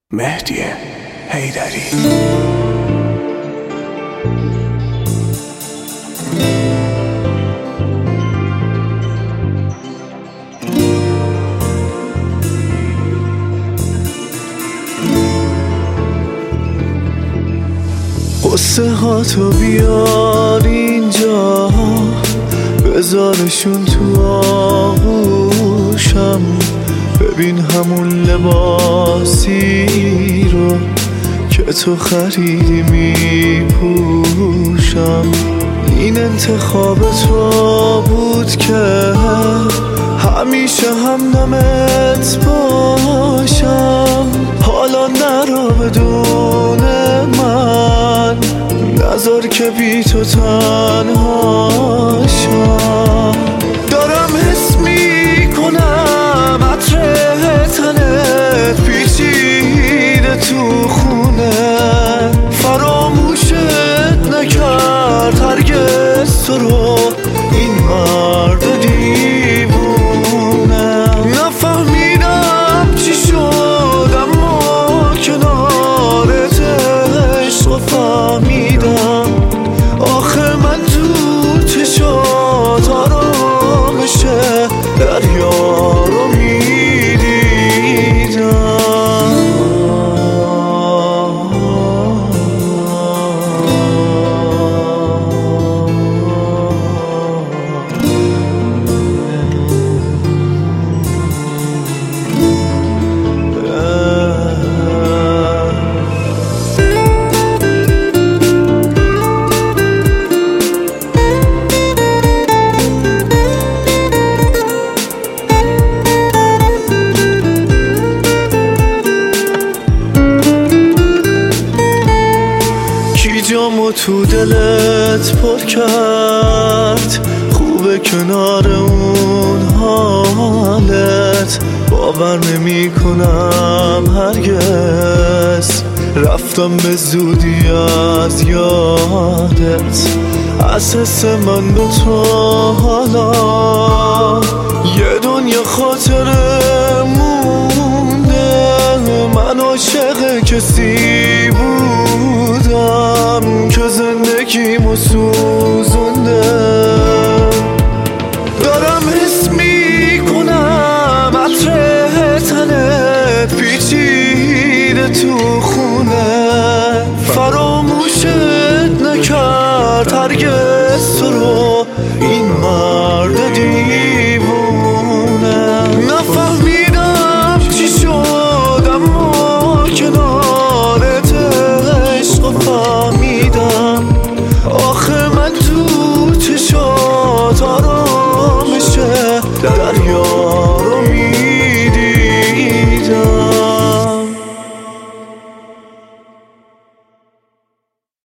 مهدی حیدری. قصه ها تو بیار اینجا، بذارشون تو آغوشم. ببین همون لباسی رو که تو خریدی میپوشم. این انتخاب تو بود که همیشه همدمت باشم. حالا نرو بدون من، نذار که بی تو تنها شم. دارم حس میکنم عطر تنت پیچیده تو خونه، فراموشت نکرد هرگز تو رو این مرد دیوونه. نفهمیدم چی شد اما کنارت عشق فهمیدم. آخه من تو چشات آرامش دریا رو میدیدم. جامو تو دلت پر کرد، خوبه کنار اون حالت. باور نمی کنم هرگز رفتم به زودی از یادت. از حس من به تو حالا یه دنیا خاطره مونده. من عاشق کسی بودم که زندگیمو سوزونده. دارم حس میکنم عطر تنت پیچیده تو خونه، فراموشت نکرد هرگز تو رو این مرد دیوونه. نفهمیدم چی شد اما کنارت عشق فهمیدم. آخه من تو چشات آرامش دریا